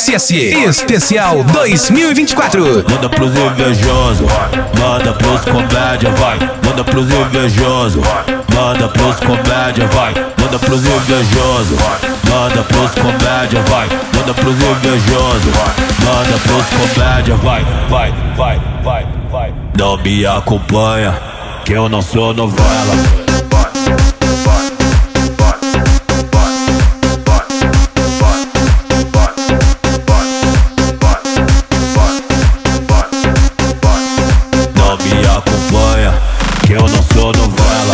KSS Especial 2024. Manda pros invejosos, manda pros comédia, vai. Manda pros invejosos, manda pros comédia, vai. Manda pros invejosos, manda pros comédia, vai. Manda pros invejosos, manda pros comédia, vai. Vai. Não me acompanha, que eu não sou novela. Que eu não sou novela.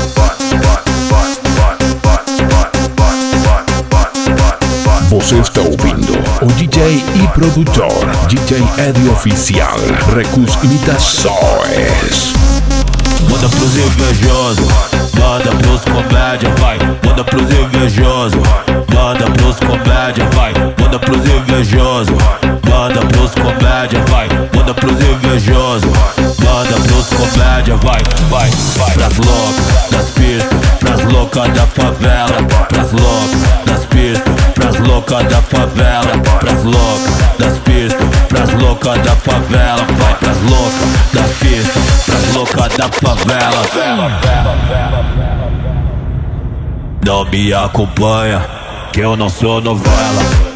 Você está ouvindo o DJ e produtor DJ Eddie Oficial Recus Imitações. Manda pros invejosos, manda pros comédia, vai. Manda pros invejosos, manda pros comédia, vai. Manda pros invejosos, manda pros comédia, vai. Manda pros invejosos, manda pros comédia, vai. Pras loucas das pistas, pras loucas da favela. Pras loucas das pistas, pras loucas da favela. Pras loucas das pistas, pras loucas da favela. Vai pras loucas das pistas, pras loucas da favela. Não me acompanha, que eu não sou novela.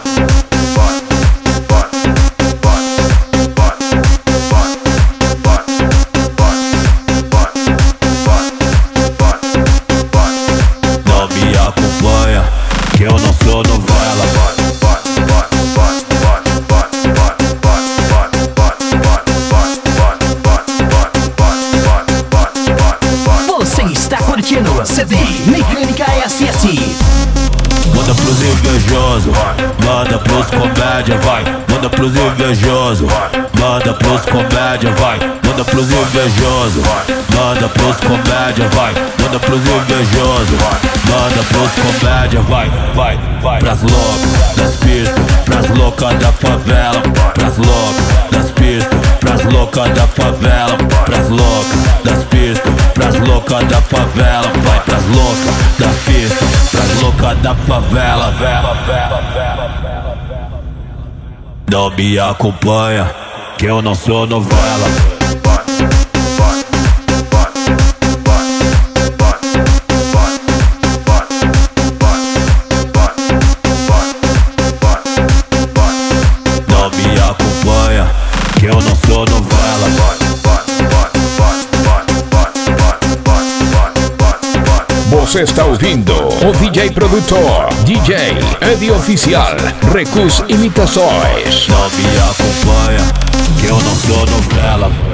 Que eu não sou novela. Você está curtindo CD Mecânica SS. Manda pros invejosos, manda pros comédia, vai. Manda pros invejosos, manda pros comédia, vai. Manda pros invejosos, manda pros comédia, vai. Manda pros invejosos, manda pros comédia, vai. Pras loucas das pistas, pras loucas da favela. Pras loucas das pistas, pras loucas da favela. Pras loucas das pistas, pras loucas da favela. Vai pras loucas das pistas, pras loucas da favela. Não me acompanha, que eu não sou novela. Não me acompanha, que eu não sou novela. Você está ouvindo o DJ produtor DJ Eddie Oficial Recus Imitações. Não me acompanha, que eu não sou novela.